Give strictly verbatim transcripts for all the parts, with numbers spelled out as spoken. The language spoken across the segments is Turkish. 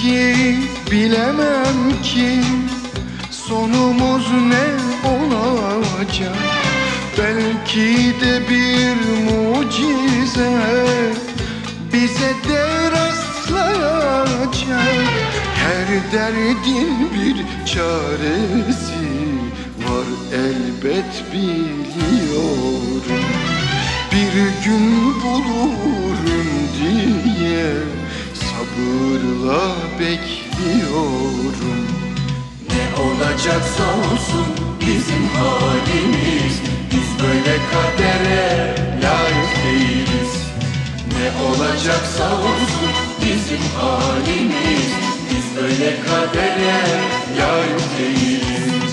ki, bilemem ki sonumuz ne olacak. Belki de bir mucize bize de rastlayacak. Her derdin bir çaresi var elbet biliyorum. Bir gün bulurum diye sabırla bekliyorum. Ne olacaksa olsun bizim halimiz, biz böyle kadere layık değiliz. Ne olacaksa olsun bizim halimiz, biz böyle kadere layık değiliz.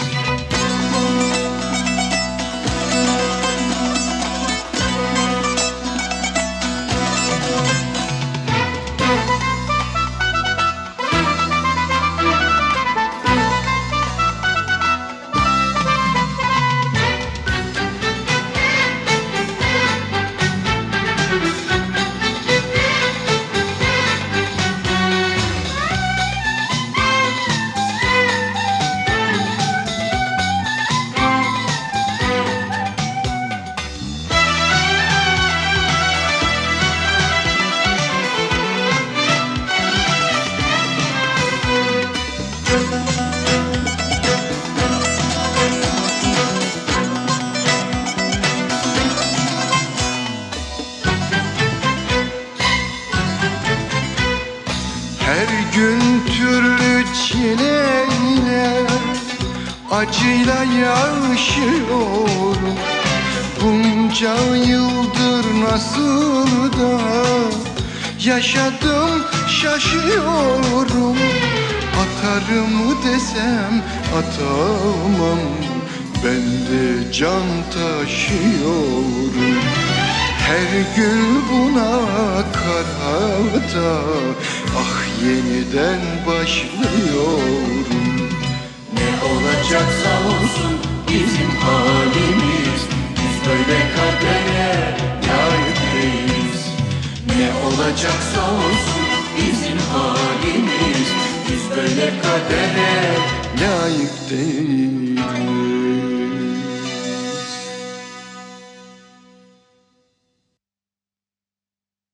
Her gün türlü çileyle, acıyla yaşıyorum. Bunca yıldır nasıl da yaşadım şaşıyorum. Atarım desem atamam, ben de can taşıyorum. Her gün buna karada ah yeniden başlıyorum. Ne olacaksa olsun bizim halimiz, biz böyle kadere layık değiliz. Ne olacaksa olsun bizim halimiz, biz böyle kadere Layık değiliz.